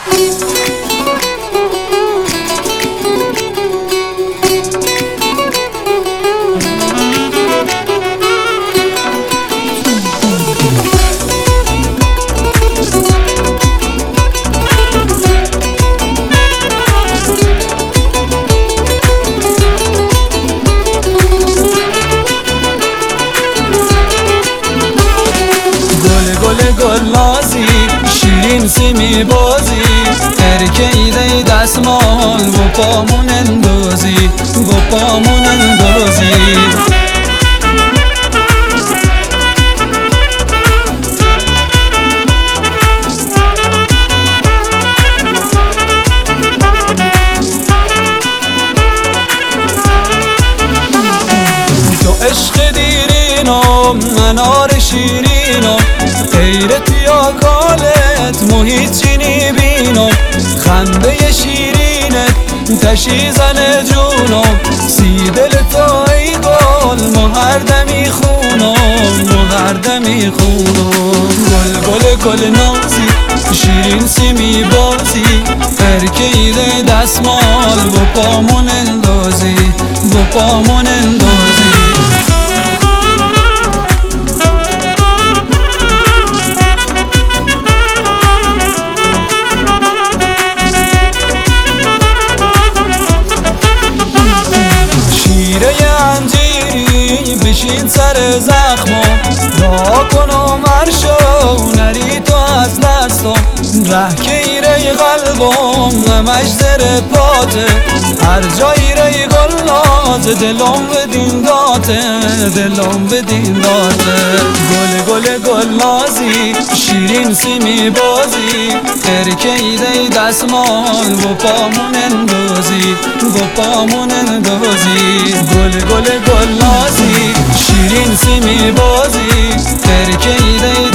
گلازی شیرین سیمی بازی ترکیده دستمال و پامون اندازی و پامون اندازی تو عشق دیرینم منار شیرینم غیرت یا کالت محیط چی نبینم خنده شیرینت تشی زن جونم سی دل تا ای گل هر دمی خونم هر دمی خونم گل گل نازی شیرین سیمی بازی ترکیده دستمال و پامون اندازی و پامون اندازی بشین سر زخمم دعا کنم مرشو نری تو از دستم ره که ایره قلبم همش زر پاته هر جایی ری گلناز دلم بدین داته دلم بدین داته گل گلازی شیرین سیمی بازی ترکیده دستمال و پامون اندازی و پامون اندازی گل گلازی شیرین سیمی بازی ترکیده